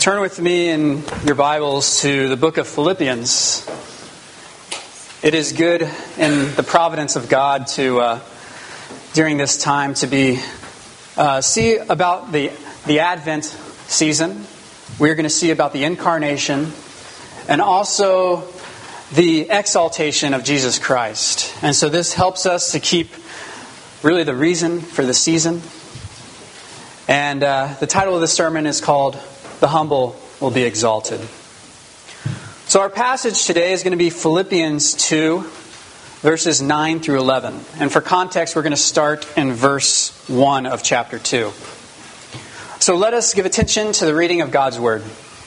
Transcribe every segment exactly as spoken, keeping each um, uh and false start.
Turn with me in your Bibles to the book of Philippians. It is good in the providence of God to, uh, during this time, to be uh, see about the the Advent season. We're going to see about the incarnation and also the exaltation of Jesus Christ. And so this helps us to keep really the reason for the season. And uh, the title of the sermon is called "The Humble Will Be Exalted." So our passage today is going to be Philippians two, verses nine through eleven. And for context, we're going to start in verse one of chapter two. So let us give attention to the reading of God's Word.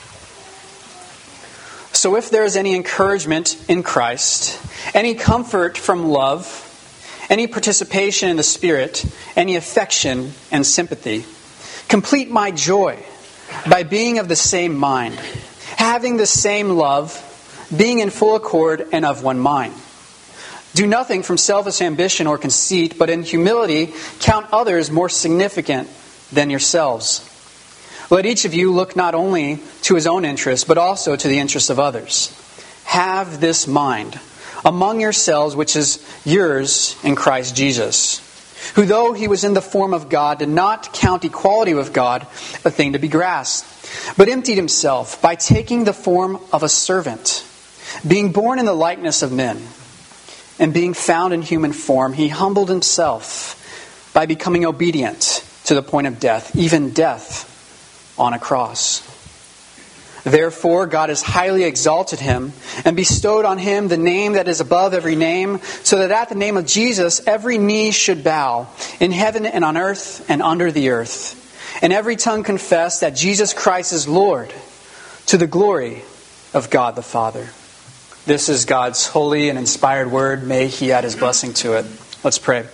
So if there is any encouragement in Christ, any comfort from love, any participation in the Spirit, any affection and sympathy, complete my joy by being of the same mind, having the same love, being in full accord and of one mind. Do nothing from selfish ambition or conceit, but in humility count others more significant than yourselves. Let each of you look not only to his own interests, but also to the interests of others. Have this mind among yourselves, which is yours in Christ Jesus, who though he was in the form of God, did not count equality with God a thing to be grasped, but emptied himself by taking the form of a servant, being born in the likeness of men, and being found in human form, he humbled himself by becoming obedient to the point of death, even death on a cross. Therefore, God has highly exalted him and bestowed on him the name that is above every name, so that at the name of Jesus every knee should bow, in heaven and on earth and under the earth, and every tongue confess that Jesus Christ is Lord, to the glory of God the Father. This is God's holy and inspired word. May He add His blessing to it. Let's pray.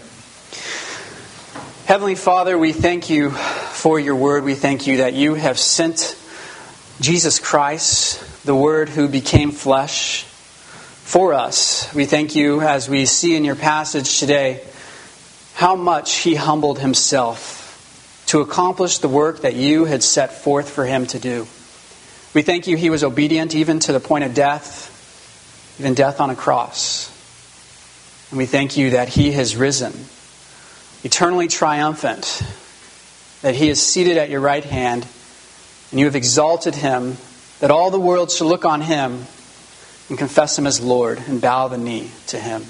Heavenly Father, we thank You for Your word. We thank You that You have sent Jesus Christ, the Word who became flesh, for us. We thank You, as we see in Your passage today, how much He humbled Himself to accomplish the work that You had set forth for Him to do. We thank You He was obedient even to the point of death, even death on a cross. And we thank You that He has risen, eternally triumphant, that He is seated at Your right hand, and You have exalted Him, that all the world should look on Him and confess Him as Lord and bow the knee to Him.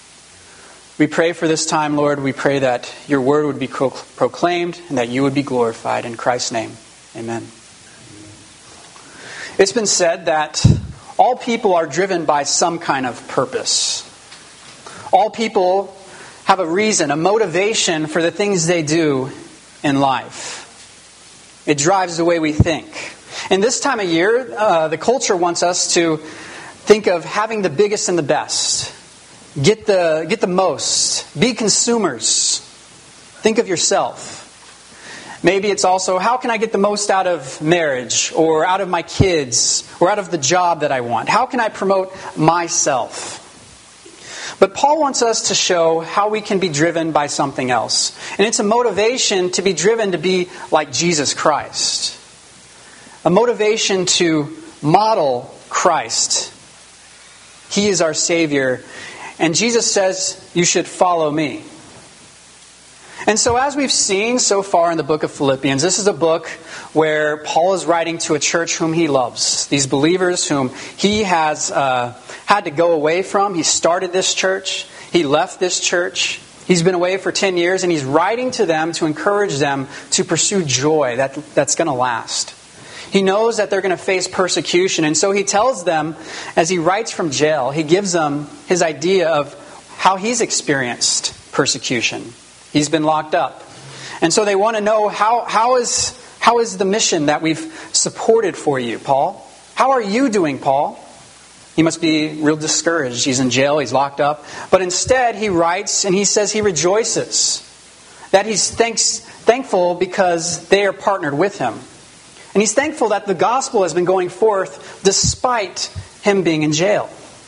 We pray for this time, Lord. We pray that Your word would be proclaimed and that You would be glorified. In Christ's name, amen. It's been said that all people are driven by some kind of purpose. All people have a reason, a motivation for the things they do in life. It drives the way we think. And this time of year, uh, the culture wants us to think of having the biggest and the best. Get the, get the most. Be consumers. Think of yourself. Maybe it's also, how can I get the most out of marriage, or out of my kids, or out of the job that I want? How can I promote myself? But Paul wants us to show how we can be driven by something else. And it's a motivation to be driven to be like Jesus Christ. A motivation to model Christ. He is our Savior. And Jesus says, you should follow me. And so as we've seen so far in the book of Philippians, this is a book where Paul is writing to a church whom he loves. These believers whom he has uh, had to go away from. He started this church. He left this church. He's been away for ten years, and he's writing to them to encourage them to pursue joy that, that's going to last. He knows that they're going to face persecution, and so he tells them, as he writes from jail, he gives them his idea of how he's experienced persecution. He's been locked up. And so they want to know, how, how is how is the mission that we've supported for you, Paul? How are you doing, Paul? He must be real discouraged. He's in jail, he's locked up. But instead he writes and he says he rejoices. That he's thanks, thankful because they are partnered with him. And he's thankful that the gospel has been going forth despite him being in jail.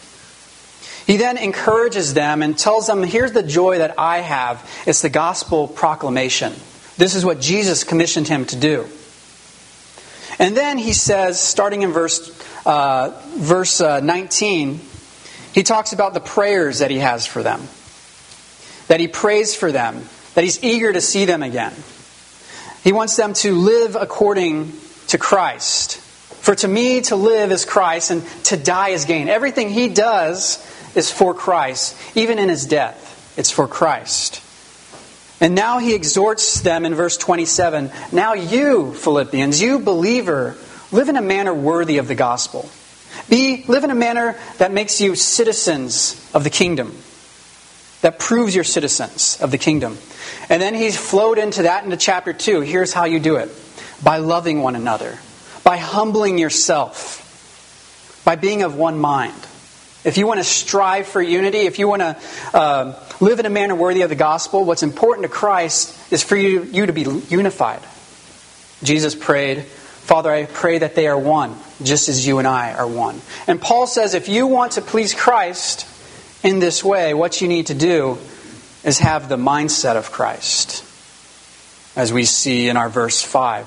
He then encourages them and tells them, here's the joy that I have. It's the gospel proclamation. This is what Jesus commissioned him to do. And then he says, starting in verse uh, verse uh, nineteen, he talks about the prayers that he has for them. That he prays for them. That he's eager to see them again. He wants them to live according to Christ. For to me, to live is Christ, and to die is gain. Everything he does is for Christ. Even in his death, it's for Christ. And now he exhorts them in verse twenty-seven. Now you, Philippians, you believer, live in a manner worthy of the gospel. Be, live in a manner that makes you citizens of the kingdom. That proves you're citizens of the kingdom. And then he's flowed into that into chapter two. Here's how you do it. By loving one another. By humbling yourself. By being of one mind. If you want to strive for unity, if you want to uh, live in a manner worthy of the gospel, what's important to Christ is for you, you to be unified. Jesus prayed, Father, I pray that they are one, just as you and I are one. And Paul says if you want to please Christ in this way, what you need to do is have the mindset of Christ, as we see in our verse five.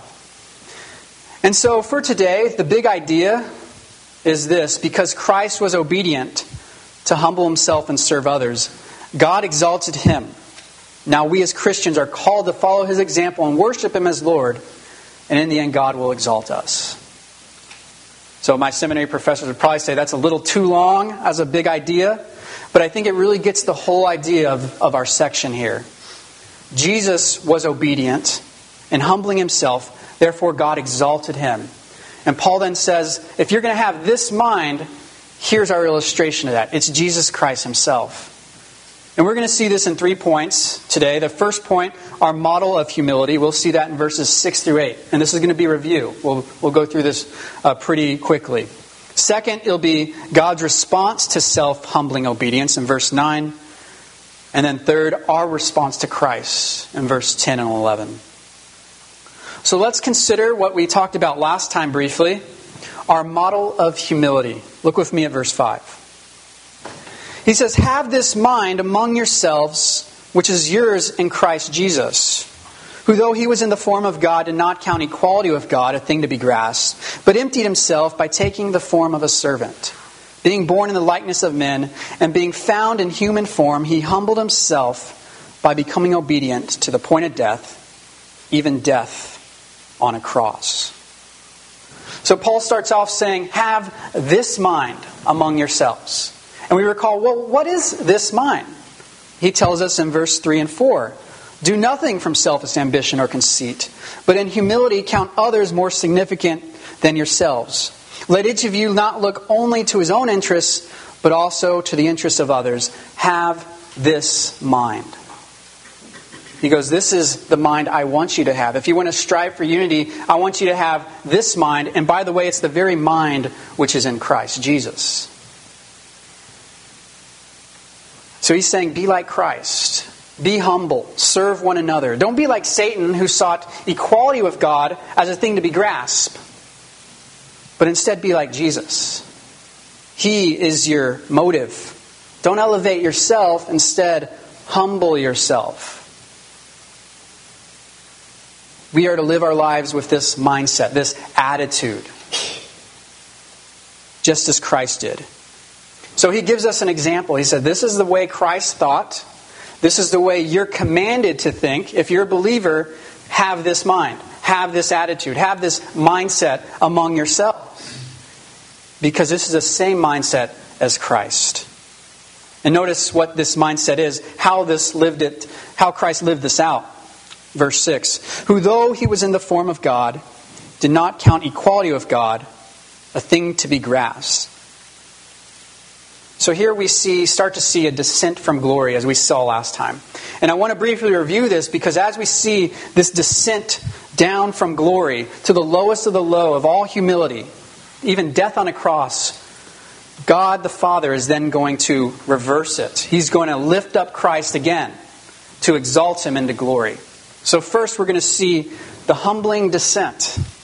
And so for today, the big idea is this: because Christ was obedient to humble himself and serve others, God exalted him. Now we as Christians are called to follow his example and worship him as Lord, and in the end God will exalt us. So my seminary professors would probably say that's a little too long as a big idea, but I think it really gets the whole idea of, of our section here. Jesus was obedient in humbling himself, therefore God exalted him. And Paul then says, if you're going to have this mind, here's our illustration of that. It's Jesus Christ himself. And we're going to see this in three points today. The first point, our model of humility. We'll see that in verses six through eight. And this is going to be review. We'll, we'll go through this uh, pretty quickly. Second, it'll be God's response to self-humbling obedience in verse nine. And then third, our response to Christ in verse ten and eleven. So let's consider what we talked about last time briefly. Our model of humility. Look with me at verse five. He says, have this mind among yourselves, which is yours in Christ Jesus, who though he was in the form of God, did not count equality with God a thing to be grasped, but emptied himself by taking the form of a servant. Being born in the likeness of men, and being found in human form, he humbled himself by becoming obedient to the point of death, even death on a cross. So Paul starts off saying, have this mind among yourselves. And we recall, well, what is this mind? He tells us in verse three and four, do nothing from selfish ambition or conceit, but in humility count others more significant than yourselves. Let each of you not look only to his own interests, but also to the interests of others. Have this mind. He goes, this is the mind I want you to have. If you want to strive for unity, I want you to have this mind. And by the way, it's the very mind which is in Christ Jesus. So he's saying, be like Christ. Be humble. Serve one another. Don't be like Satan, who sought equality with God as a thing to be grasped. But instead be like Jesus. He is your motive. Don't elevate yourself. Instead, humble yourself. We are to live our lives with this mindset, this attitude, just as Christ did. So he gives us an example. He said, this is the way Christ thought. This is the way you're commanded to think. If you're a believer, have this mind, have this attitude, have this mindset among yourselves. Because this is the same mindset as Christ. And notice what this mindset is, how this lived it, how Christ lived this out. Verse six, who though he was in the form of God, did not count equality with God a thing to be grasped. So here we see, start to see a descent from glory, as we saw last time. And I want to briefly review this, because as we see this descent down from glory to the lowest of the low of all humility, even death on a cross, God the Father is then going to reverse it. He's going to lift up Christ again to exalt him into glory. So first we're going to see the humbling descent.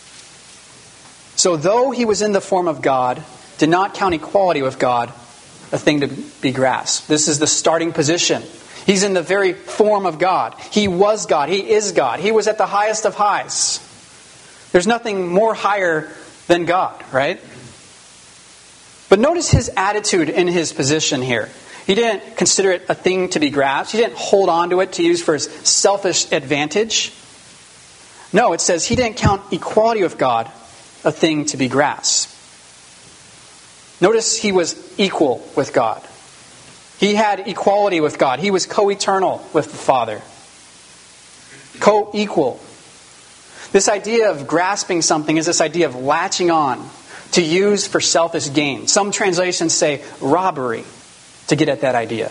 So though he was in the form of God, did not count equality with God a thing to be grasped. This is the starting position. He's in the very form of God. He was God. He is God. He was at the highest of highs. There's nothing more higher than God, right? But notice his attitude in his position here. He didn't consider it a thing to be grasped. He didn't hold on to it to use for his selfish advantage. No, it says he didn't count equality with God a thing to be grasped. Notice he was equal with God. He had equality with God. He was co-eternal with the Father. Co-equal. This idea of grasping something is this idea of latching on to use for selfish gain. Some translations say robbery to get at that idea.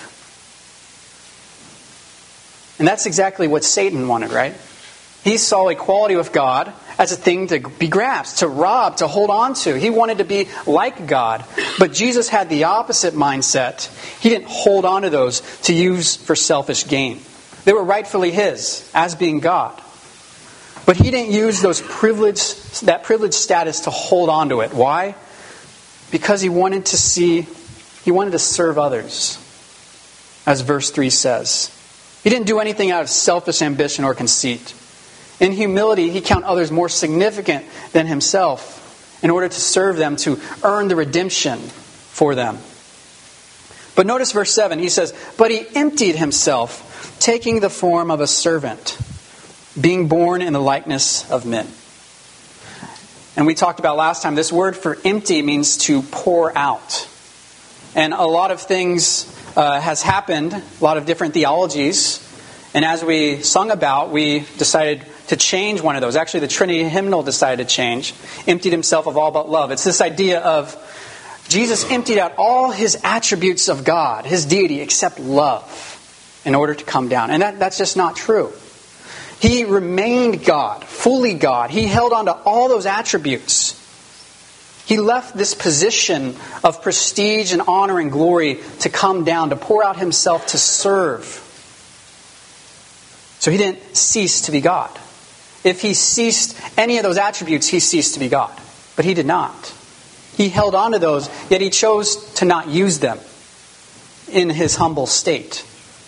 And that's exactly what Satan wanted, right? He saw equality with God as a thing to be grasped, to rob, to hold on to. He wanted to be like God. But Jesus had the opposite mindset. He didn't hold on to those to use for selfish gain. They were rightfully his, as being God. But he didn't use those privilege, that privileged status to hold on to it. Why? Because he wanted to see, he wanted to serve others, as verse three says. He didn't do anything out of selfish ambition or conceit. In humility, he counted others more significant than himself in order to serve them, to earn the redemption for them. But notice verse seven, he says, "But he emptied himself, taking the form of a servant, being born in the likeness of men." And we talked about last time, this word for empty means to pour out. And a lot of things uh, has happened, a lot of different theologies. And as we sung about, we decided to change one of those. Actually, the Trinity hymnal decided to change. Emptied himself of all but love. It's this idea of Jesus emptied out all his attributes of God, his deity, except love, in order to come down. And that, that's just not true. He remained God, fully God. He held on to all those attributes. He left this position of prestige and honor and glory to come down, to pour out himself to serve. So he didn't cease to be God. If he ceased any of those attributes, he ceased to be God. But he did not. He held on to those, yet he chose to not use them in his humble state.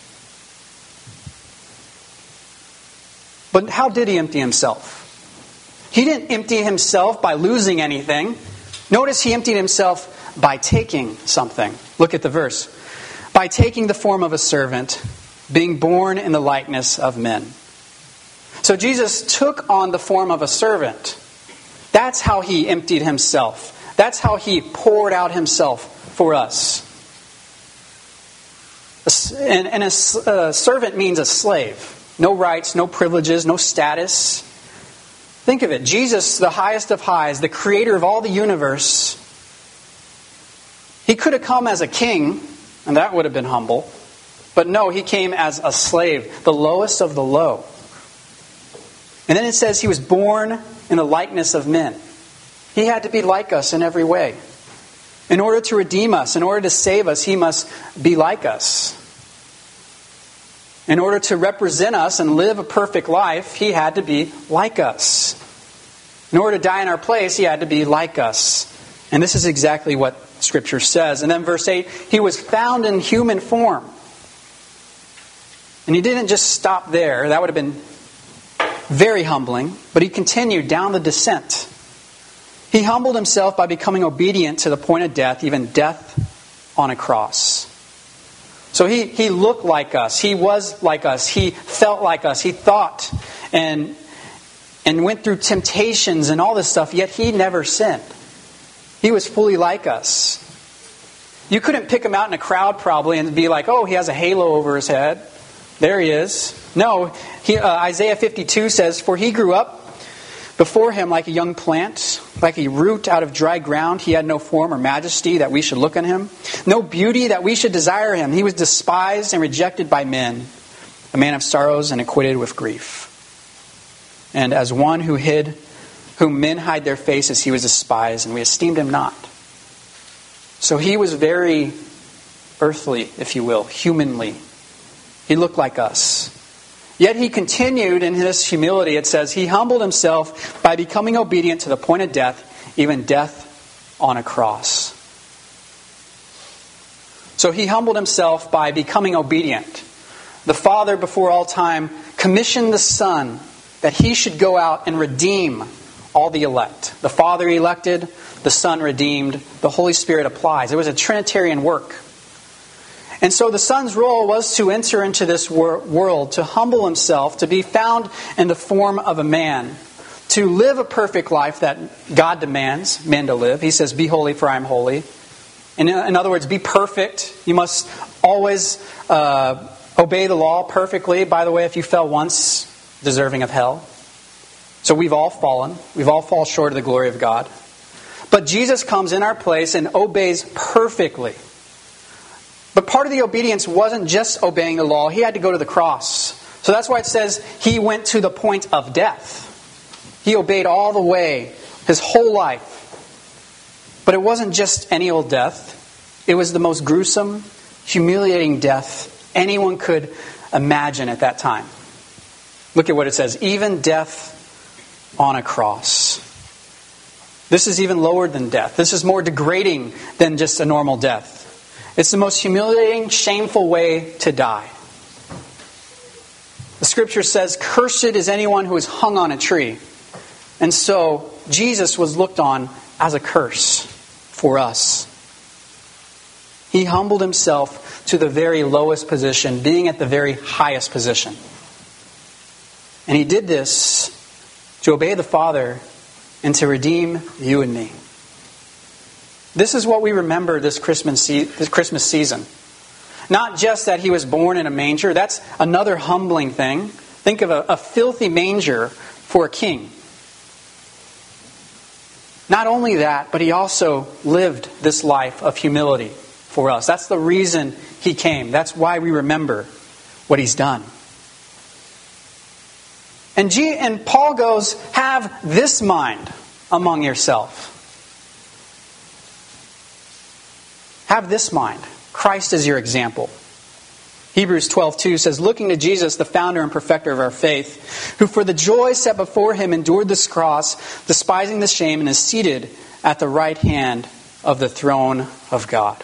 But how did he empty himself? He didn't empty himself by losing anything. Notice he emptied himself by taking something. Look at the verse. By taking the form of a servant, being born in the likeness of men. So Jesus took on the form of a servant. That's how he emptied himself. That's how he poured out himself for us. And, and a, a servant means a slave. No rights, no privileges, no status. Think of it. Jesus, the highest of highs, the creator of all the universe, he could have come as a king, and that would have been humble. But no, he came as a slave, the lowest of the low. And then it says he was born in the likeness of men. He had to be like us in every way. In order to redeem us, in order to save us, he must be like us. In order to represent us and live a perfect life, he had to be like us. In order to die in our place, he had to be like us. And this is exactly what Scripture says. And then verse eight, he was found in human form. And he didn't just stop there. That would have been very humbling. But he continued down the descent. He humbled himself by becoming obedient to the point of death, even death on a cross. So he, he looked like us. He was like us. He felt like us. He thought and, and went through temptations and all this stuff, yet he never sinned. He was fully like us. You couldn't pick him out in a crowd probably and be like, oh, he has a halo over his head. There he is. No, he, uh, Isaiah fifty-two says, "For he grew up before him like a young plant, like a root out of dry ground. He had no form or majesty that we should look on him, no beauty that we should desire him. He was despised and rejected by men, a man of sorrows and acquitted with grief. And as one who hid, whom men hide their faces, he was despised, and we esteemed him not." So he was very earthly, if you will, humanly. He looked like us. Yet he continued in his humility. It says, he humbled himself by becoming obedient to the point of death, even death on a cross. So he humbled himself by becoming obedient. The Father, before all time, commissioned the Son that he should go out and redeem all the elect. The Father elected, the Son redeemed, the Holy Spirit applies. It was a Trinitarian work. And so the Son's role was to enter into this wor- world, to humble himself, to be found in the form of a man, to live a perfect life that God demands men to live. He says, "Be holy, for I am holy." In, in other words, be perfect. You must always uh, obey the law perfectly. By the way, if you fell once, deserving of hell. So we've all fallen. We've all fallen short of the glory of God. But Jesus comes in our place and obeys perfectly. But part of the obedience wasn't just obeying the law. He had to go to the cross. So that's why it says he went to the point of death. He obeyed all the way, his whole life. But it wasn't just any old death. It was the most gruesome, humiliating death anyone could imagine at that time. Look at what it says. Even death on a cross. This is even lower than death. This is more degrading than just a normal death. It's the most humiliating, shameful way to die. The scripture says, "Cursed is anyone who is hung on a tree." And so, Jesus was looked on as a curse for us. He humbled himself to the very lowest position, being at the very highest position. And he did this to obey the Father and to redeem you and me. This is what we remember this Christmas, se- this Christmas season. Not just that he was born in a manger. That's another humbling thing. Think of a, a filthy manger for a king. Not only that, but he also lived this life of humility for us. That's the reason he came. That's why we remember what he's done. And, G- and Paul goes, "Have this mind among yourself." Have this mind. Christ is your example. Hebrews twelve two says, "Looking to Jesus, the founder and perfecter of our faith, who for the joy set before him endured this cross, despising the shame, and is seated at the right hand of the throne of God."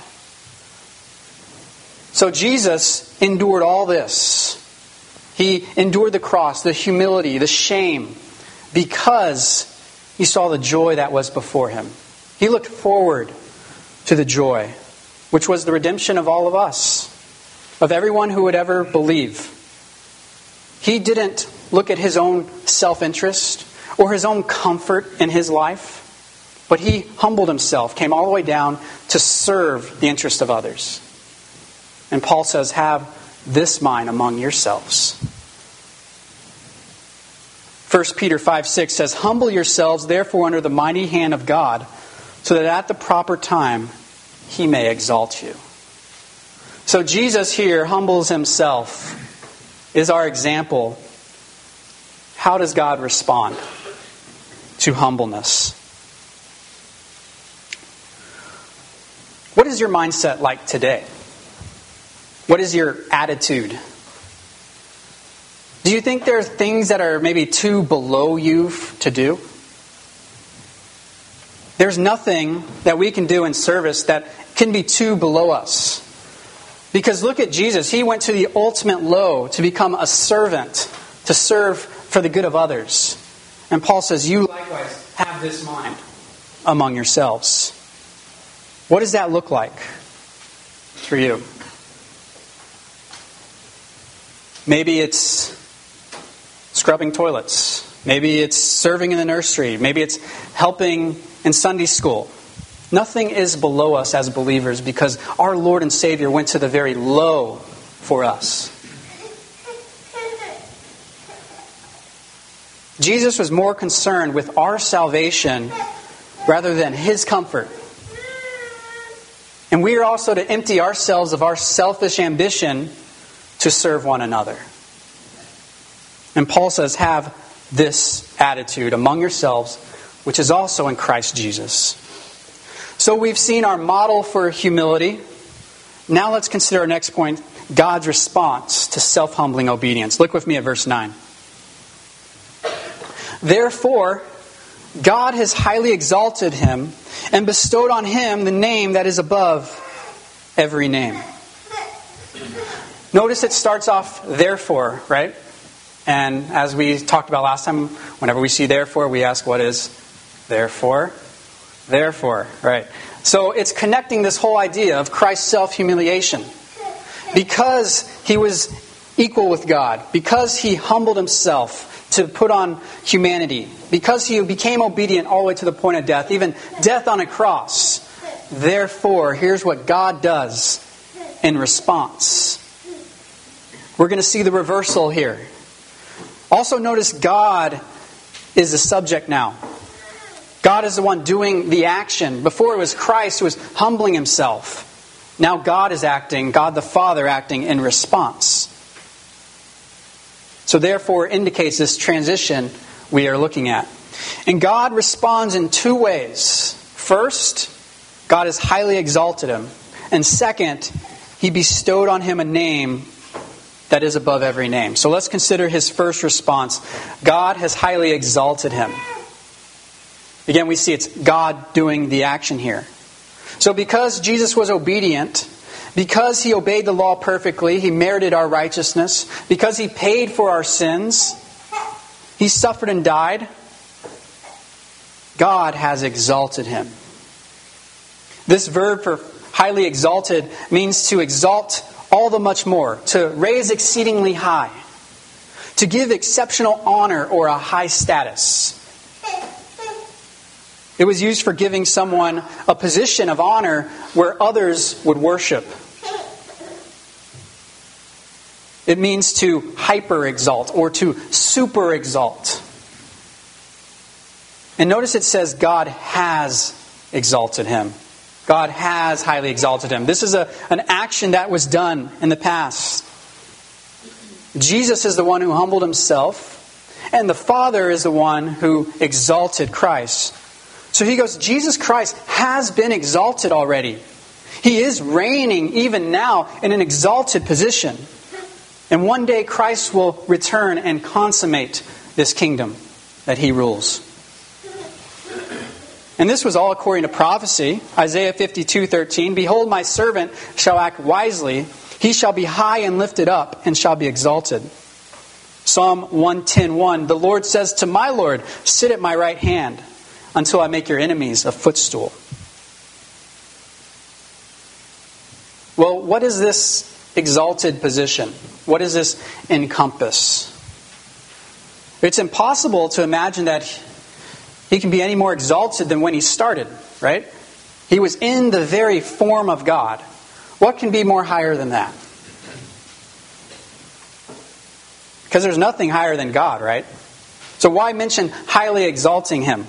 So Jesus endured all this. He endured the cross, the humility, the shame, because he saw the joy that was before him. He looked forward to the joy, which was the redemption of all of us, of everyone who would ever believe. He didn't look at his own self-interest or his own comfort in his life, but he humbled himself, came all the way down to serve the interest of others. And Paul says, "Have this mind among yourselves." First Peter five six says, "Humble yourselves therefore under the mighty hand of God, so that at the proper time he may exalt you." So Jesus here humbles himself, is our example. How does God respond to humbleness? What is your mindset like today? What is your attitude? Do you think there are things that are maybe too below you to do? There's nothing that we can do in service that can be too below us. Because look at Jesus. He went to the ultimate low to become a servant, to serve for the good of others. And Paul says, "You likewise have this mind among yourselves." What does that look like for you? Maybe it's scrubbing toilets. Maybe it's serving in the nursery. Maybe it's helping in Sunday school. Nothing is below us as believers because our Lord and Savior went to the very low for us. Jesus was more concerned with our salvation rather than his comfort. And we are also to empty ourselves of our selfish ambition to serve one another. And Paul says, "Have this attitude among yourselves, which is also in Christ Jesus." So we've seen our model for humility. Now let's consider our next point, God's response to self-humbling obedience. Look with me at verse nine. "Therefore, God has highly exalted him and bestowed on him the name that is above every name." Notice it starts off, "therefore," right? And as we talked about last time, whenever we see therefore, we ask what is therefore? Therefore, right. So it's connecting this whole idea of Christ's self-humiliation. Because he was equal with God, because he humbled himself to put on humanity, because he became obedient all the way to the point of death, even death on a cross. Therefore, here's what God does in response. We're going to see the reversal here. Also notice God is the subject now. God is the one doing the action. Before it was Christ who was humbling himself. Now God is acting, God the Father acting in response. So therefore it indicates this transition we are looking at. And God responds in two ways. First, God has highly exalted him. And second, he bestowed on him a name that is above every name. So let's consider his first response. God has highly exalted him. Again, we see it's God doing the action here. So because Jesus was obedient, because he obeyed the law perfectly, he merited our righteousness, because he paid for our sins, he suffered and died, God has exalted him. This verb for highly exalted means to exalt all the much more, to raise exceedingly high, to give exceptional honor or a high status. It was used for giving someone a position of honor where others would worship. It means to hyper exalt or to super exalt. And notice it says God has exalted him. God has highly exalted him. This is a, an action that was done in the past. Jesus is the one who humbled himself, and the Father is the one who exalted Christ. So he goes, Jesus Christ has been exalted already. He is reigning even now in an exalted position. And one day Christ will return and consummate this kingdom that he rules. And this was all according to prophecy. Isaiah fifty-two thirteen, behold, my servant shall act wisely. He shall be high and lifted up and shall be exalted. Psalm one ten one, the Lord says to my Lord, sit at my right hand until I make your enemies a footstool. Well, what is this exalted position? What does this encompass? It's impossible to imagine that he can be any more exalted than when he started, right? He was in the very form of God. What can be more higher than that? Because there's nothing higher than God, right? So why mention highly exalting him?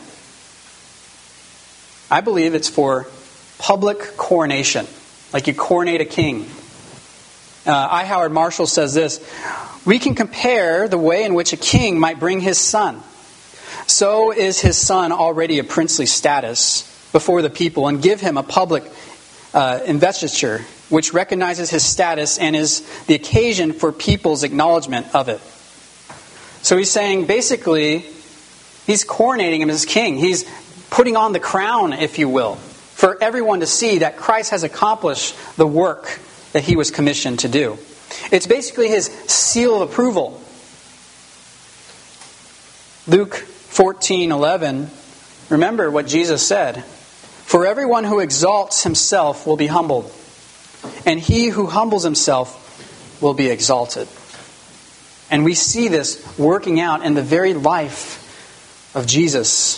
I believe it's for public coronation, like you coronate a king. Uh, I. Howard Marshall says this, we can compare the way in which a king might bring his son. So is his son already a princely status before the people, and give him a public uh, investiture which recognizes his status and is the occasion for people's acknowledgement of it. So he's saying basically he's coronating him as king. He's putting on the crown, if you will, for everyone to see that Christ has accomplished the work that he was commissioned to do. It's basically his seal of approval. Luke fourteen eleven, remember what Jesus said. For everyone who exalts himself will be humbled, and he who humbles himself will be exalted. And we see this working out in the very life of Jesus.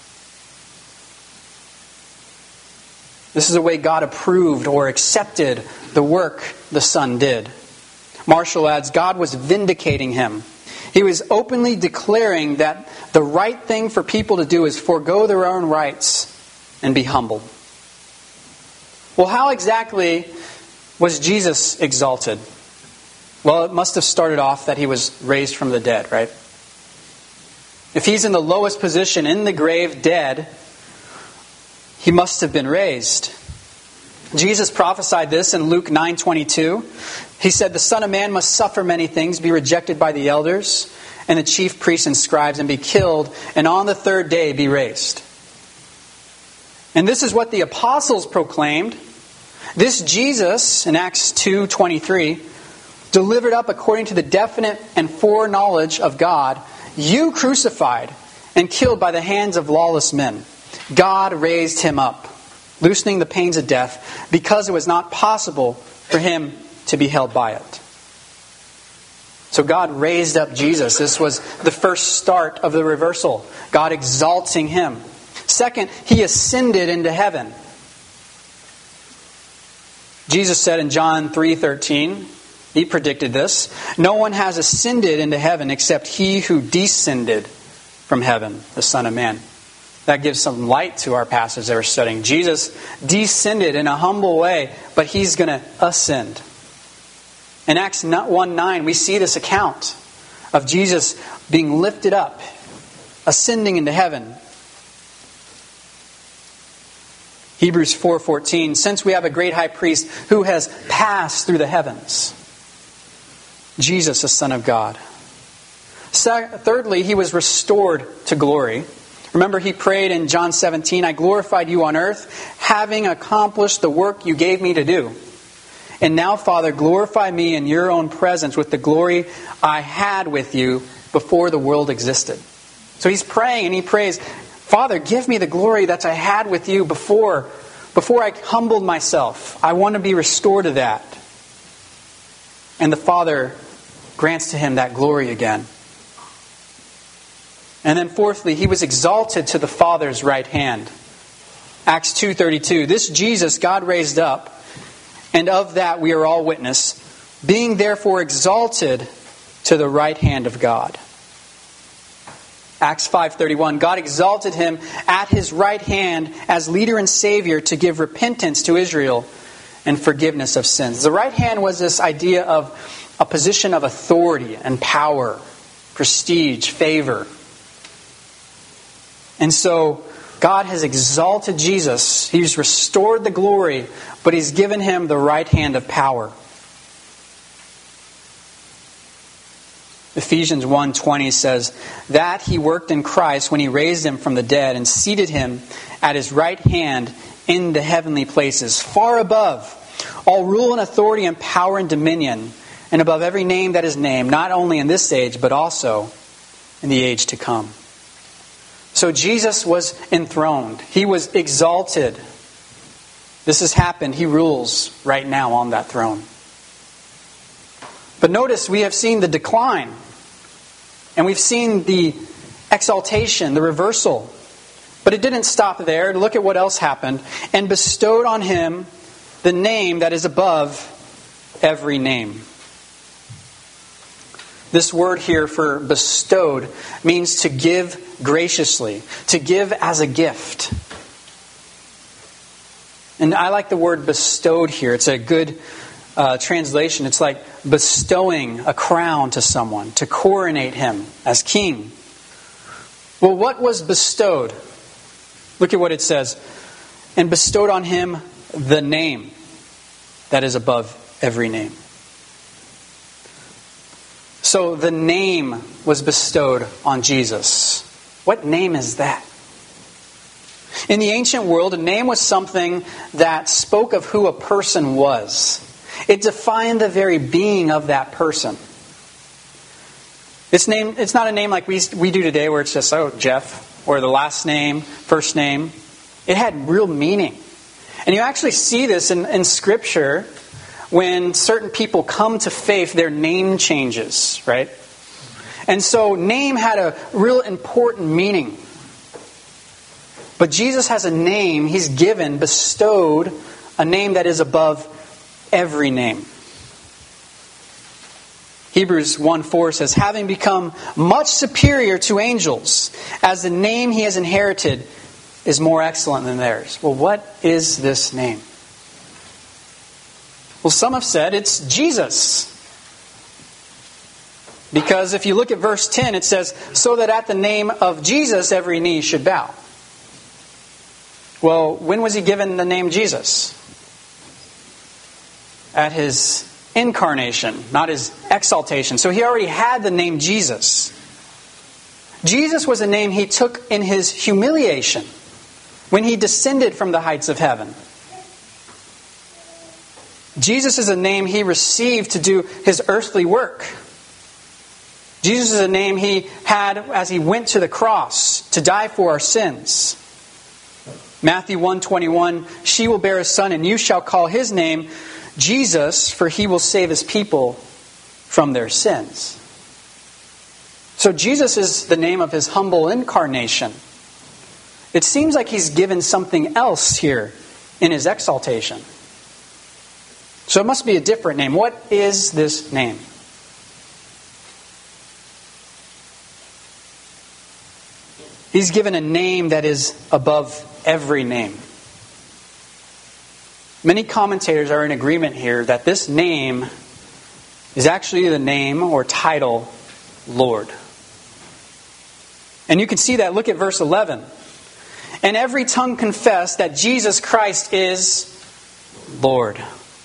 This is the way God approved or accepted the work the Son did. Marshall adds, God was vindicating him. He was openly declaring that the right thing for people to do is forego their own rights and be humbled. Well, how exactly was Jesus exalted? Well, it must have started off that he was raised from the dead, right? If he's in the lowest position in the grave, dead, he must have been raised. Jesus prophesied this in Luke nine twenty-two. He said, the Son of Man must suffer many things, be rejected by the elders and the chief priests and scribes, and be killed, and on the third day be raised. And this is what the apostles proclaimed. This Jesus, in Acts two twenty-three, delivered up according to the definite and foreknowledge of God, you crucified and killed by the hands of lawless men. God raised him up, loosening the pains of death, because it was not possible for him to be held by it. So God raised up Jesus. This was the first start of the reversal. God exalting him. Second, he ascended into heaven. Jesus said in John three thirteen, he predicted this, no one has ascended into heaven except he who descended from heaven, the Son of Man. That gives some light to our passage that we're studying. Jesus descended in a humble way, but he's going to ascend. In Acts one nine, we see this account of Jesus being lifted up, ascending into heaven. Hebrews four fourteen, since we have a great high priest who has passed through the heavens, Jesus, the Son of God. Thirdly, he was restored to glory. Remember, he prayed in John seventeen, I glorified you on earth, having accomplished the work you gave me to do. And now, Father, glorify me in your own presence with the glory I had with you before the world existed. So he's praying and he prays, Father, give me the glory that I had with you before, before I humbled myself. I want to be restored to that. And the Father grants to him that glory again. And then fourthly, he was exalted to the Father's right hand. Acts two thirty-two, this Jesus God raised up, and of that we are all witness, being therefore exalted to the right hand of God. Acts five thirty-one, God exalted him at his right hand as leader and Savior to give repentance to Israel and forgiveness of sins. The right hand was this idea of a position of authority and power, prestige, favor. And so God has exalted Jesus. He's restored the glory, but he's given him the right hand of power. Ephesians one twenty says, that he worked in Christ when he raised him from the dead and seated him at his right hand in the heavenly places, far above all rule and authority and power and dominion, and above every name that is named, not only in this age, but also in the age to come. So Jesus was enthroned. He was exalted. This has happened. He rules right now on that throne. But notice we have seen the decline. And we've seen the exaltation, the reversal. But it didn't stop there. Look at what else happened. And bestowed on him the name that is above every name. This word here for bestowed means to give graciously, to give as a gift. And I like the word bestowed here. It's a good uh, translation. It's like bestowing a crown to someone, to coronate him as king. Well, what was bestowed? Look at what it says. And bestowed on him the name that is above every name. So the name was bestowed on Jesus. What name is that? In the ancient world, a name was something that spoke of who a person was. It defined the very being of that person. It's name. It's not a name like we we do today, where it's just, oh, Jeff, or the last name, first name. It had real meaning. And you actually see this in, in Scripture. When certain people come to faith, their name changes, right? And so name had a real important meaning. But Jesus has a name he's given, bestowed, a name that is above every name. Hebrews one four says, having become much superior to angels, as the name he has inherited is more excellent than theirs. Well, what is this name? Well, some have said it's Jesus. Because if you look at verse ten, it says, so that at the name of Jesus every knee should bow. Well, when was he given the name Jesus? At his incarnation, not his exaltation. So he already had the name Jesus. Jesus was a name he took in his humiliation, when he descended from the heights of heaven. Jesus is a name he received to do his earthly work. Jesus is a name he had as he went to the cross to die for our sins. Matthew one twenty-one, she will bear a son, and you shall call his name Jesus, for he will save his people from their sins. So Jesus is the name of his humble incarnation. It seems like he's given something else here in his exaltation. So it must be a different name. What is this name? He's given a name that is above every name. Many commentators are in agreement here that this name is actually the name or title Lord. And you can see that. Look at verse eleven. And every tongue confess that Jesus Christ is Lord.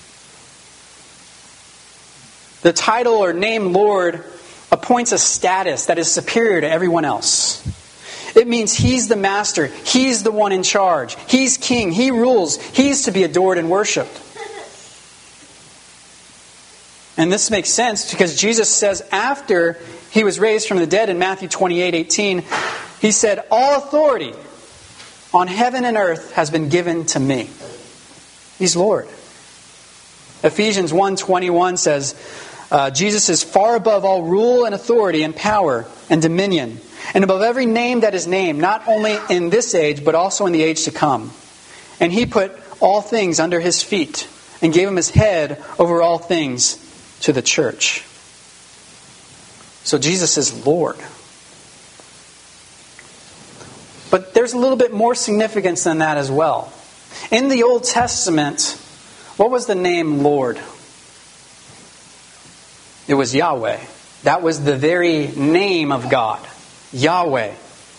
The title or name Lord appoints a status that is superior to everyone else. It means he's the master. He's the one in charge. He's king. He rules. He's to be adored and worshipped. And this makes sense because Jesus says after he was raised from the dead in Matthew twenty-eight eighteen, he said, all authority on heaven and earth has been given to me. He's Lord. Ephesians one twenty-one says, uh, Jesus is far above all rule and authority and power and dominion, and above every name that is named, not only in this age, but also in the age to come. And he put all things under his feet, and gave him his head over all things to the church. So Jesus is Lord. But there's a little bit more significance than that as well. In the Old Testament, what was the name Lord? It was Yahweh. That was the very name of God. Yahweh.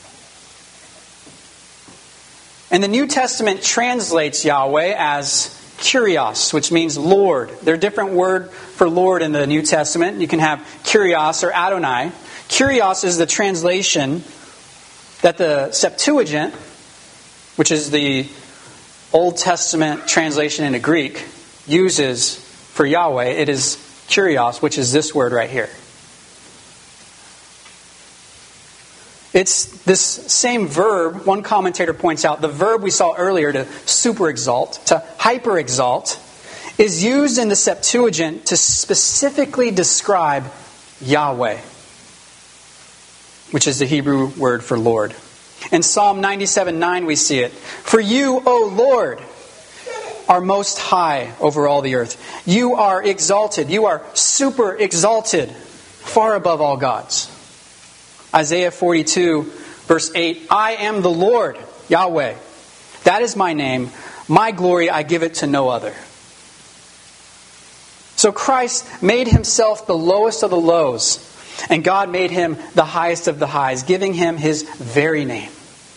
And the New Testament translates Yahweh as Kyrios, which means Lord. There are different words for Lord in the New Testament. You can have Kyrios or Adonai. Kyrios is the translation that the Septuagint, which is the Old Testament translation into Greek, uses for Yahweh. It is Kyrios, which is this word right here. It's this same verb, one commentator points out, the verb we saw earlier to super exalt, to hyper exalt, is used in the Septuagint to specifically describe Yahweh, which is the Hebrew word for Lord. In Psalm ninety-seven nine we see it. For you, O Lord, are most high over all the earth. You are exalted. You are super exalted, far above all gods. Isaiah forty-two, verse eight, I am the Lord, Yahweh. That is my name. My glory I give it to no other. So Christ made himself the lowest of the lows, and God made him the highest of the highs, giving him his very name.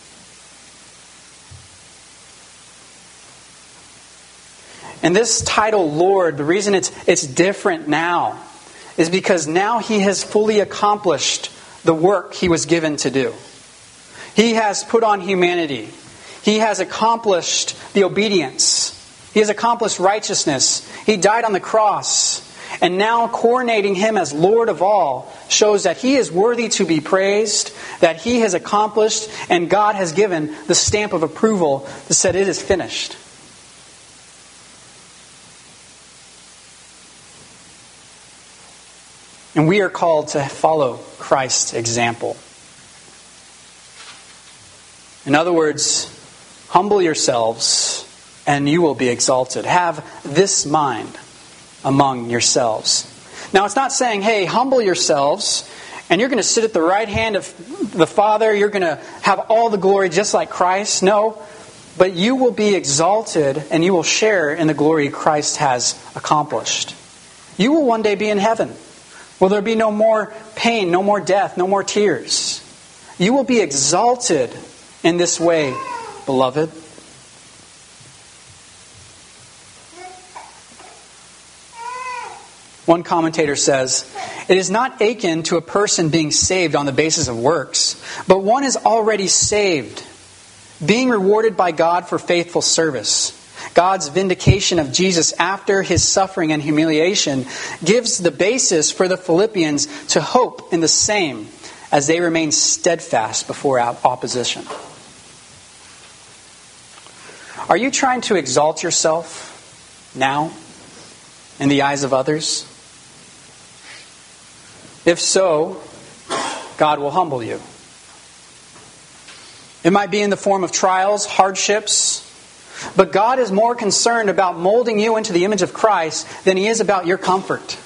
And this title, Lord, the reason it's it's different now is because now he has fully accomplished the work he was given to do. He has put on humanity. He has accomplished the obedience. He has accomplished righteousness. He died on the cross. And now coronating him as Lord of all shows that he is worthy to be praised, that he has accomplished, and God has given the stamp of approval that said it is finished. And we are called to follow Christ's example. In other words, humble yourselves and you will be exalted. Have this mind among yourselves. Now it's not saying, hey, humble yourselves and you're going to sit at the right hand of the Father. You're going to have all the glory just like Christ. No, but you will be exalted and you will share in the glory Christ has accomplished. You will one day be in heaven. Will there be no more pain, no more death, no more tears? You will be exalted in this way, beloved. One commentator says, it is not akin to a person being saved on the basis of works, but one is already saved, being rewarded by God for faithful service. God's vindication of Jesus after his suffering and humiliation gives the basis for the Philippians to hope in the same as they remain steadfast before opposition. Are you trying to exalt yourself now in the eyes of others? If so, God will humble you. It might be in the form of trials, hardships, but God is more concerned about molding you into the image of Christ than he is about your comfort.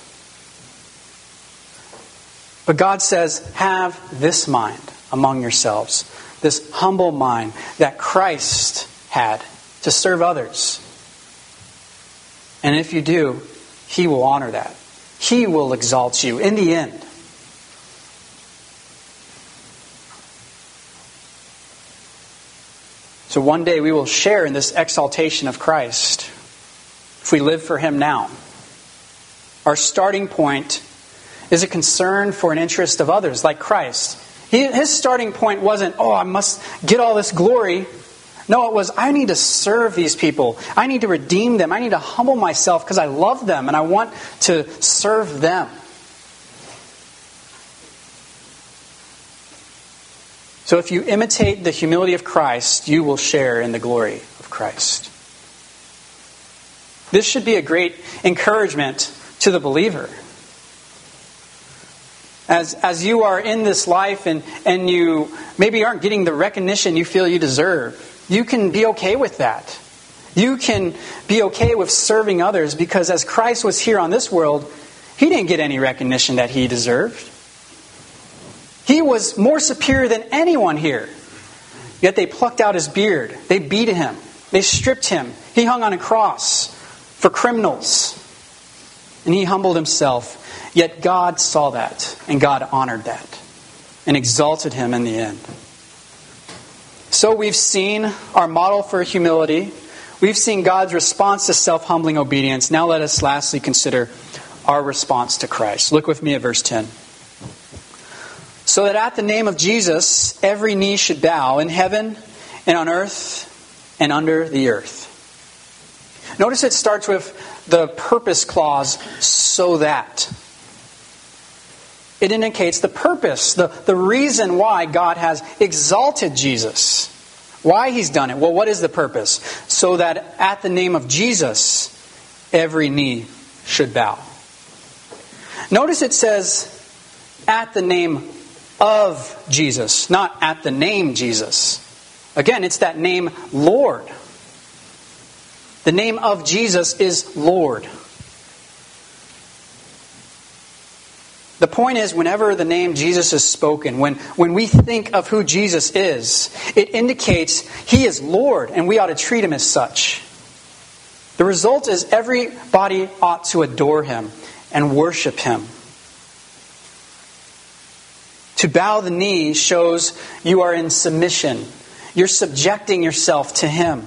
But God says, have this mind among yourselves, this humble mind that Christ had to serve others. And if you do, he will honor that. He will exalt you in the end. So one day we will share in this exaltation of Christ if we live for him now. Our starting point is a concern for an interest of others, like Christ. He, his starting point wasn't, oh, I must get all this glory. No, it was, I need to serve these people. I need to redeem them. I need to humble myself because I love them and I want to serve them. So if you imitate the humility of Christ, you will share in the glory of Christ. This should be a great encouragement to the believer. As, as you are in this life and, and you maybe aren't getting the recognition you feel you deserve, you can be okay with that. You can be okay with serving others because as Christ was here on this world, he didn't get any recognition that he deserved. He was more superior than anyone here. Yet they plucked out his beard. They beat him. They stripped him. He hung on a cross for criminals. And he humbled himself. Yet God saw that. And God honored that. And exalted him in the end. So we've seen our model for humility. We've seen God's response to self-humbling obedience. Now let us lastly consider our response to Christ. Look with me at verse ten. So that at the name of Jesus, every knee should bow in heaven and on earth and under the earth. Notice it starts with the purpose clause, so that. It indicates the purpose, the, the reason why God has exalted Jesus. Why he's done it. Well, what is the purpose? So that at the name of Jesus, every knee should bow. Notice it says, at the name of Jesus, not at the name Jesus. Again, it's that name Lord. The name of Jesus is Lord. The point is, whenever the name Jesus is spoken, when, when we think of who Jesus is, it indicates he is Lord and we ought to treat him as such. The result is everybody ought to adore him and worship him. To bow the knee shows you are in submission. You're subjecting yourself to him.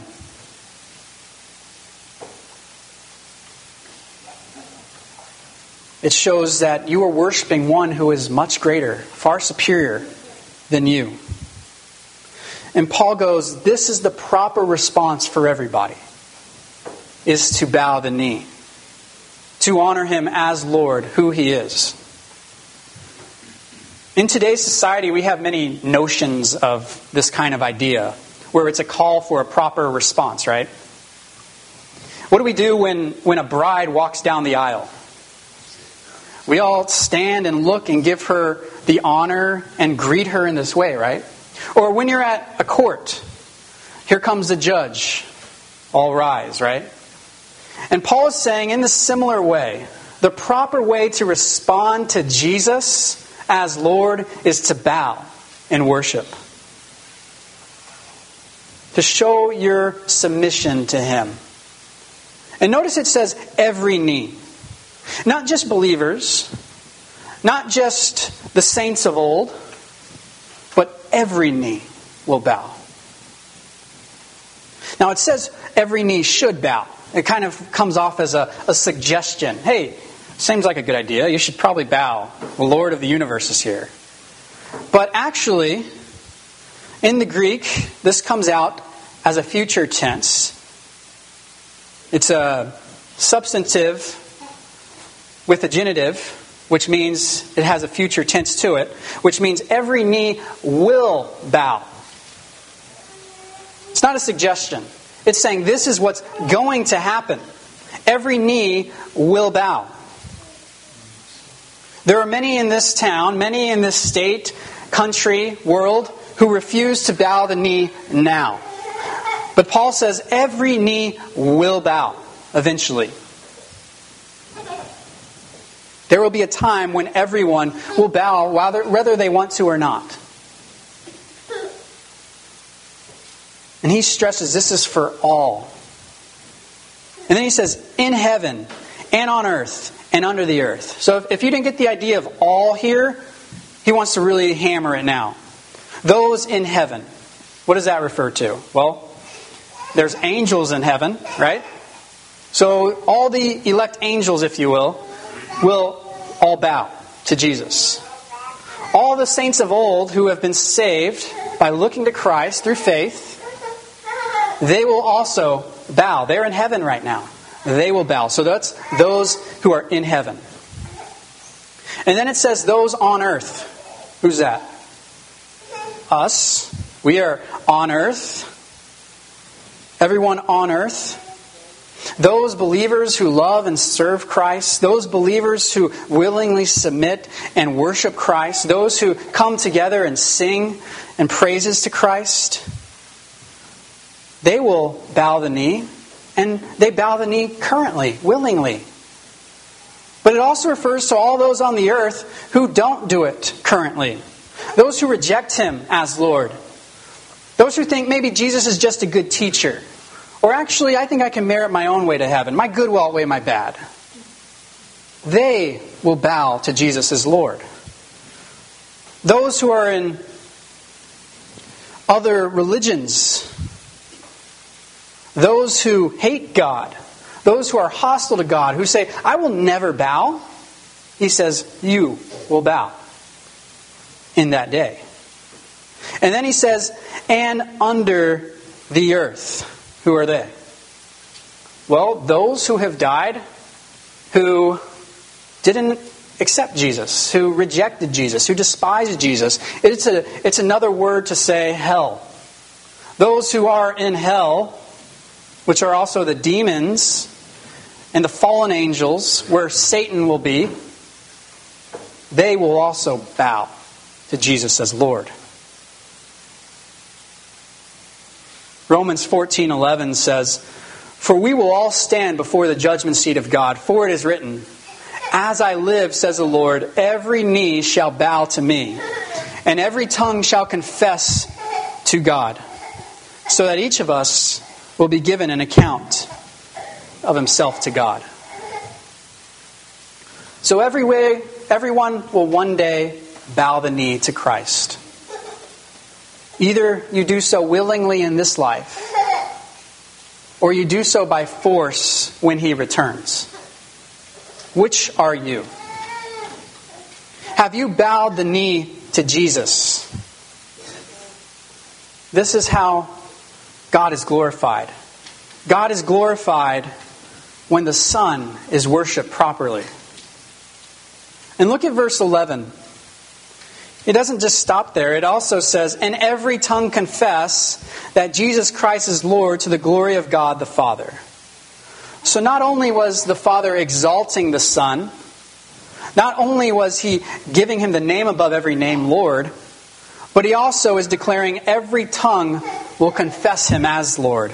It shows that you are worshiping one who is much greater, far superior than you. And Paul goes, this is the proper response for everybody, is to bow the knee. To honor him as Lord, who he is. In today's society, we have many notions of this kind of idea, where it's a call for a proper response, right? What do we do when, when a bride walks down the aisle? We all stand and look and give her the honor and greet her in this way, right? Or when you're at a court, here comes the judge. All rise, right? And Paul is saying in the similar way, the proper way to respond to Jesus as Lord is to bow in worship. To show your submission to him. And notice it says every knee. Not just believers, not just the saints of old, but every knee will bow. Now it says every knee should bow. It kind of comes off as a, a suggestion. Hey, seems like a good idea. You should probably bow. The Lord of the universe is here. But actually, in the Greek, this comes out as a future tense. It's a substantive with a genitive, which means it has a future tense to it, which means every knee will bow. It's not a suggestion. It's saying this is what's going to happen. Every knee will bow. There are many in this town, many in this state, country, world, who refuse to bow the knee now. But Paul says every knee will bow eventually. There will be a time when everyone will bow whether they want to or not. And he stresses this is for all. And then he says, in heaven and on earth and under the earth. So if, if you didn't get the idea of all here, he wants to really hammer it now. Those in heaven. What does that refer to? Well, there's angels in heaven, right? So all the elect angels, if you will, will all bow to Jesus. All the saints of old who have been saved by looking to Christ through faith, they will also bow. They're in heaven right now. They will bow. So that's those who are in heaven. And then it says those on earth. Who's that? Us. We are on earth. Everyone on earth. Those believers who love and serve Christ. Those believers who willingly submit and worship Christ. Those who come together and sing and praises to Christ. They will bow the knee, and they bow the knee currently, willingly. But it also refers to all those on the earth who don't do it currently. Those who reject Him as Lord. Those who think maybe Jesus is just a good teacher. Or actually, I think I can merit my own way to heaven. My good will outweigh my bad. They will bow to Jesus as Lord. Those who are in other religions, those who hate God, those who are hostile to God, who say, I will never bow, He says, you will bow in that day. And then He says, and under the earth. Who are they? Well, those who have died, who didn't accept Jesus, who rejected Jesus, who despised Jesus. It's a, it's another word to say hell. Those who are in hell, which are also the demons and the fallen angels, where Satan will be, they will also bow to Jesus as Lord. Romans fourteen eleven says, for we will all stand before the judgment seat of God, for it is written, as I live, says the Lord, every knee shall bow to me, and every tongue shall confess to God, so that each of us will be given an account of himself to God. So every way, everyone will one day bow the knee to Christ. Either you do so willingly in this life, or you do so by force when He returns. Which are you? Have you bowed the knee to Jesus? This is how God is glorified. God is glorified when the Son is worshipped properly. And look at verse eleven. It doesn't just stop there. It also says, and every tongue confess that Jesus Christ is Lord to the glory of God the Father. So not only was the Father exalting the Son, not only was He giving Him the name above every name, Lord, but He also is declaring every tongue will confess Him as Lord.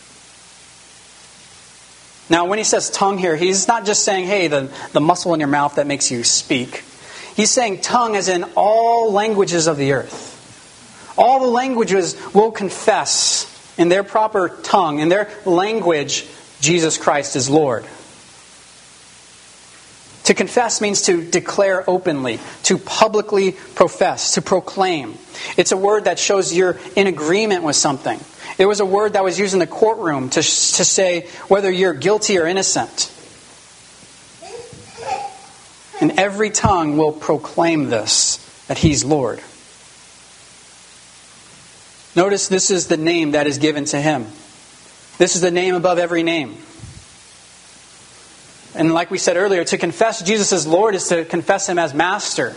Now when He says tongue here, He's not just saying, hey, the, the muscle in your mouth that makes you speak. He's saying tongue as in all languages of the earth. All the languages will confess in their proper tongue, in their language, Jesus Christ is Lord. To confess means to declare openly, to publicly profess, to proclaim. It's a word that shows you're in agreement with something. It was a word that was used in the courtroom to, to say whether you're guilty or innocent. And every tongue will proclaim this, that He's Lord. Notice this is the name that is given to Him. This is the name above every name. And like we said earlier, to confess Jesus as Lord is to confess Him as Master.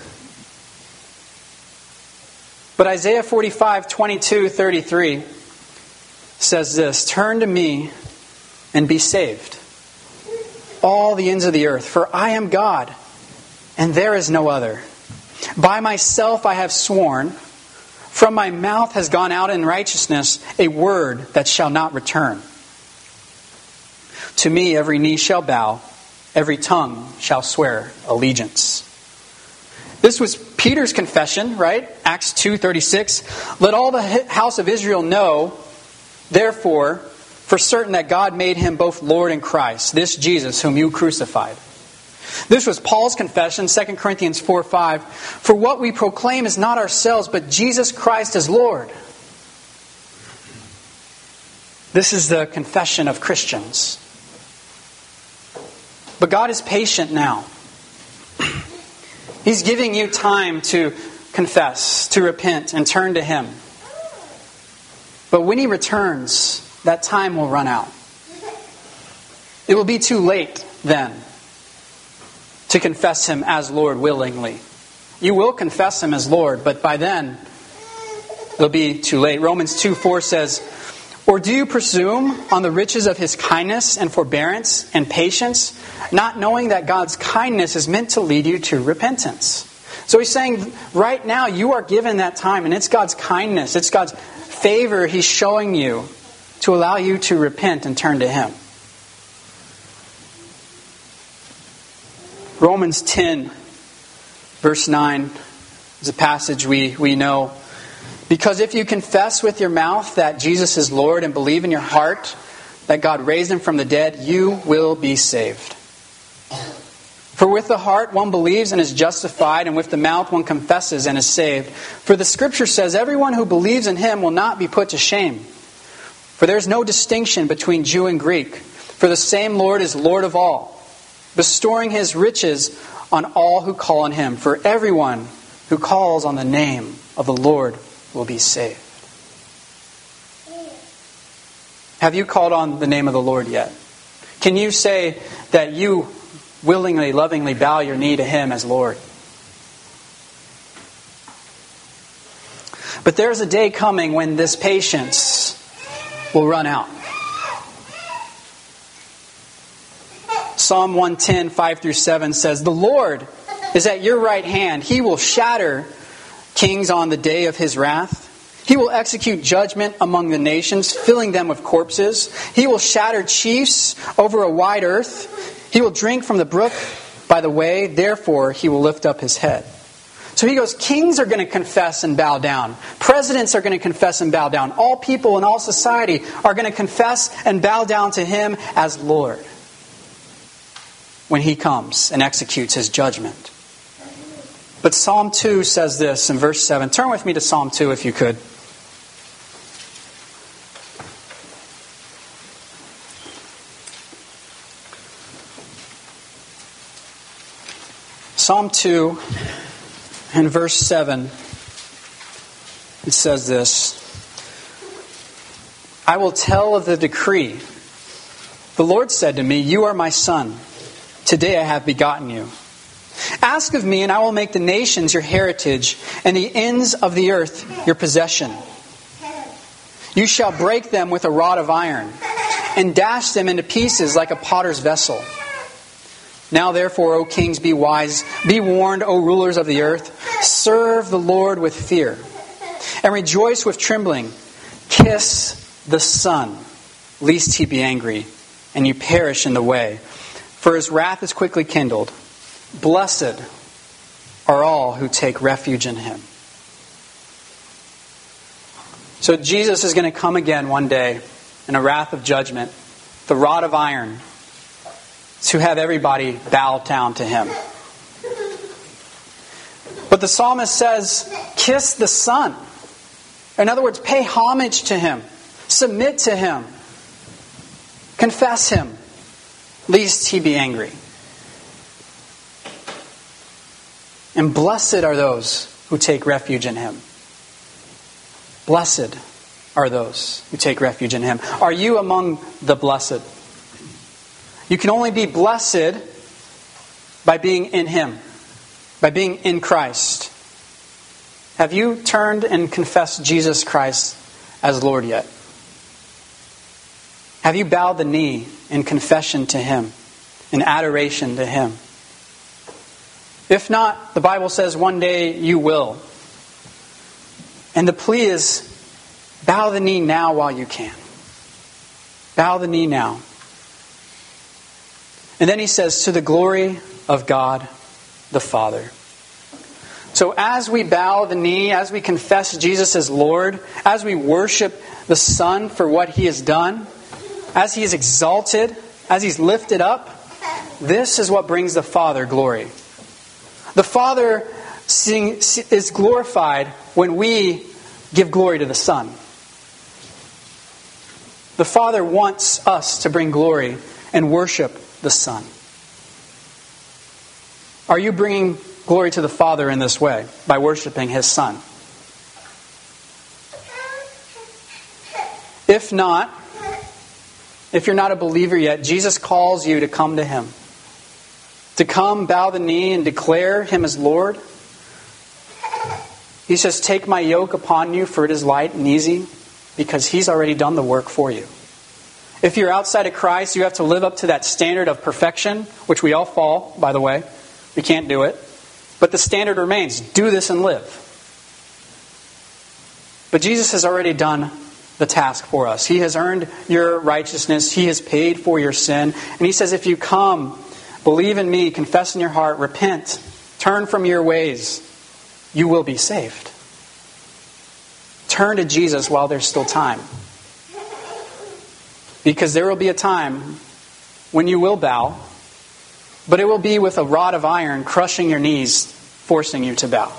But Isaiah forty-five, twenty-two, thirty-three says this, "Turn to me and be saved, all the ends of the earth, for I am God, and there is no other. By myself I have sworn, from my mouth has gone out in righteousness a word that shall not return. To me every knee shall bow, every tongue shall swear allegiance." This was Peter's confession, right? Acts two thirty-six. "Let all the house of Israel know, therefore, for certain that God made Him both Lord and Christ, this Jesus whom you crucified." This was Paul's confession, Second Corinthians four five. "For what we proclaim is not ourselves, but Jesus Christ as Lord." This is the confession of Christians. But God is patient now. He's giving you time to confess, to repent, and turn to Him. But when He returns, that time will run out. It will be too late then to confess Him as Lord willingly. You will confess Him as Lord, but by then it'll be too late. Romans two four says, "Or do you presume on the riches of His kindness and forbearance and patience, not knowing that God's kindness is meant to lead you to repentance?" So He's saying, right now you are given that time, and it's God's kindness, it's God's favor He's showing you to allow you to repent and turn to Him. Romans ten, verse nine is a passage we, we know. "Because if you confess with your mouth that Jesus is Lord and believe in your heart that God raised Him from the dead, you will be saved. For with the heart one believes and is justified, and with the mouth one confesses and is saved. For the Scripture says, everyone who believes in Him will not be put to shame. For there is no distinction between Jew and Greek, for the same Lord is Lord of all, bestowing His riches on all who call on Him. For everyone who calls on the name of the Lord will be saved." Have you called on the name of the Lord yet? Can you say that you willingly, lovingly bow your knee to Him as Lord? But there's a day coming when this patience will run out. Psalm one ten, five through seven says, "The Lord is at your right hand. He will shatter kings on the day of His wrath. He will execute judgment among the nations, filling them with corpses. He will shatter chiefs over a wide earth. He will drink from the brook by the way. Therefore, He will lift up His head." So he goes, kings are going to confess and bow down. Presidents are going to confess and bow down. All people in all society are going to confess and bow down to Him as Lord when He comes and executes His judgment. But Psalm two says this in verse seven. Turn with me to Psalm two if you could. Psalm two and verse seven. It says this. "I will tell of the decree. The Lord said to me, you are my son. Today I have begotten you. Ask of me, and I will make the nations your heritage, and the ends of the earth your possession. You shall break them with a rod of iron, and dash them into pieces like a potter's vessel. Now therefore, O kings, be wise. Be warned, O rulers of the earth. Serve the Lord with fear, and rejoice with trembling. Kiss the Son, lest He be angry, and you perish in the way. For His wrath is quickly kindled. Blessed are all who take refuge in Him." So Jesus is going to come again one day in a wrath of judgment, the rod of iron, to have everybody bow down to Him. But the psalmist says, kiss the Son. In other words, pay homage to Him. Submit to Him. Confess Him, lest He be angry. And blessed are those who take refuge in Him. Blessed are those who take refuge in Him. Are you among the blessed? You can only be blessed by being in Him, by being in Christ. Have you turned and confessed Jesus Christ as Lord yet? Have you bowed the knee in confession to Him, in adoration to Him? If not, the Bible says one day you will. And the plea is, bow the knee now while you can. Bow the knee now. And then he says, to the glory of God the Father. So as we bow the knee, as we confess Jesus as Lord, as we worship the Son for what He has done, as He is exalted, as He's lifted up, this is what brings the Father glory. The Father is glorified when we give glory to the Son. The Father wants us to bring glory and worship the Son. Are you bringing glory to the Father in this way, by worshiping His Son? If not, if you're not a believer yet, Jesus calls you to come to Him. To come, bow the knee, and declare Him as Lord. He says, take my yoke upon you, for it is light and easy, because He's already done the work for you. If you're outside of Christ, you have to live up to that standard of perfection, which we all fall, by the way. We can't do it. But the standard remains, do this and live. But Jesus has already done the task for us. He has earned your righteousness. He has paid for your sin. And He says, if you come, believe in me, confess in your heart, repent, turn from your ways, you will be saved. Turn to Jesus while there's still time. Because there will be a time when you will bow, but it will be with a rod of iron crushing your knees, forcing you to bow.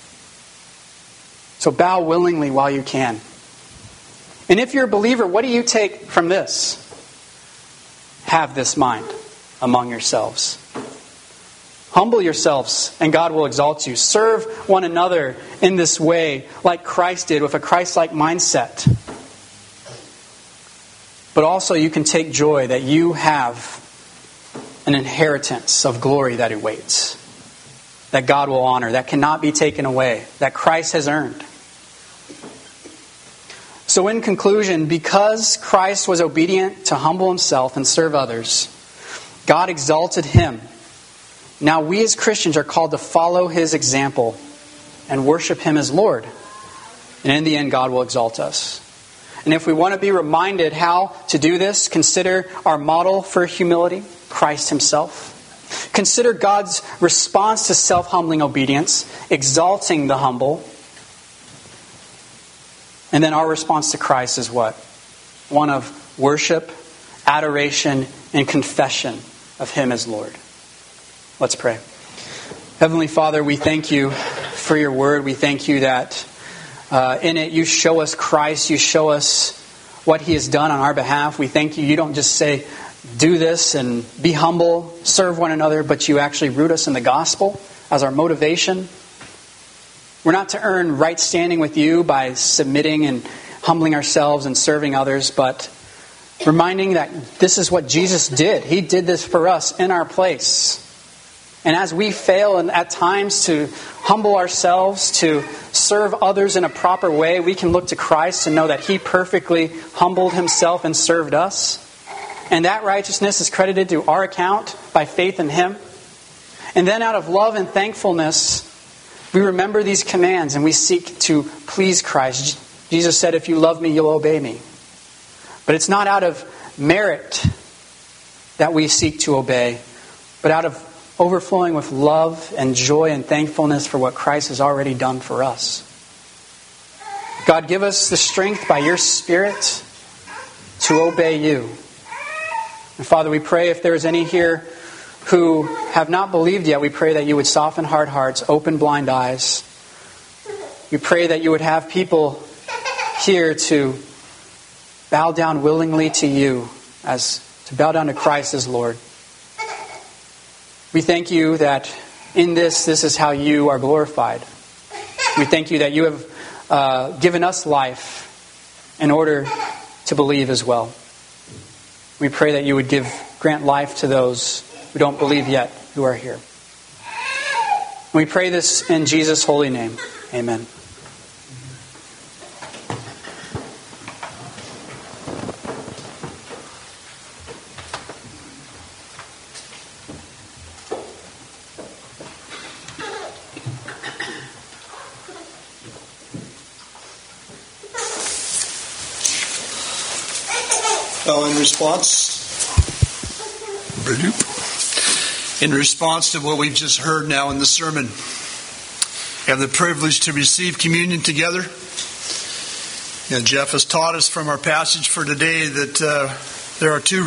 So bow willingly while you can. And if you're a believer, what do you take from this? Have this mind among yourselves. Humble yourselves, and God will exalt you. Serve one another in this way, like Christ did, with a Christ-like mindset. But also you can take joy that you have an inheritance of glory that awaits. That God will honor, that cannot be taken away, that Christ has earned. So in conclusion, because Christ was obedient to humble Himself and serve others, God exalted Him. Now we as Christians are called to follow His example and worship Him as Lord. And in the end, God will exalt us. And if we want to be reminded how to do this, consider our model for humility, Christ Himself. Consider God's response to self-humbling obedience, exalting the humble. And then our response to Christ is what? One of worship, adoration, and confession of Him as Lord. Let's pray. Heavenly Father, we thank You for Your word. We thank You that uh, in it You show us Christ. You show us what He has done on our behalf. We thank You. You don't just say, do this and be humble, serve one another, but You actually root us in the gospel as our motivation. We're not to earn right standing with You by submitting and humbling ourselves and serving others, but reminding that this is what Jesus did. He did this for us in our place. And as we fail and at times to humble ourselves, to serve others in a proper way, we can look to Christ and know that He perfectly humbled Himself and served us. And that righteousness is credited to our account by faith in Him. And then out of love and thankfulness, we remember these commands and we seek to please Christ. Jesus said, if you love me, you'll obey me. But it's not out of merit that we seek to obey, but out of overflowing with love and joy and thankfulness for what Christ has already done for us. God, give us the strength by Your Spirit to obey You. And Father, we pray if there is any here who have not believed yet, we pray that You would soften hard hearts, open blind eyes. We pray that You would have people here to bow down willingly to You, as to bow down to Christ as Lord. We thank You that in this, this is how You are glorified. We thank You that You have uh, given us life in order to believe as well. We pray that you would give grant life to those who don't believe yet, who are here. We pray this in Jesus' holy name. Amen. Well, in response, in response to what we've just heard now in the sermon, we have the privilege to receive communion together. And Jeff has taught us from our passage for today that uh, there are two